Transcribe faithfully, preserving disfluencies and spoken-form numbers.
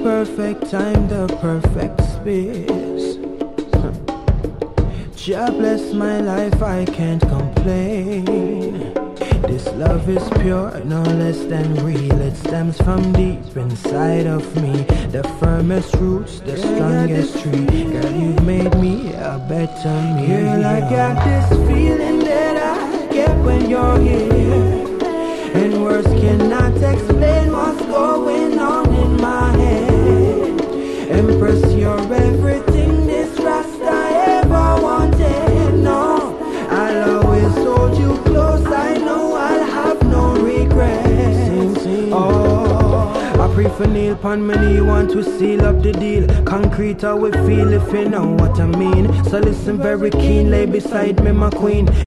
perfect time, the perfect space. Jah bless my life, I can't complain. This love is pure, no less than real. It stems from deep inside of me. The firmest roots, the strongest tree. Girl, you've made me a better me. Girl, I got this feeling that I get when you're here, and words cannot explain what's going on in my head. Empress, you're everything this Rasta ever wanted. No, I'll always hold you close. I know I'll have no regrets. Oh, I pray for Neil pon my knee, want to seal up the deal. Concrete how we feel, if you know what I mean. So listen very keen, lay beside me, my queen.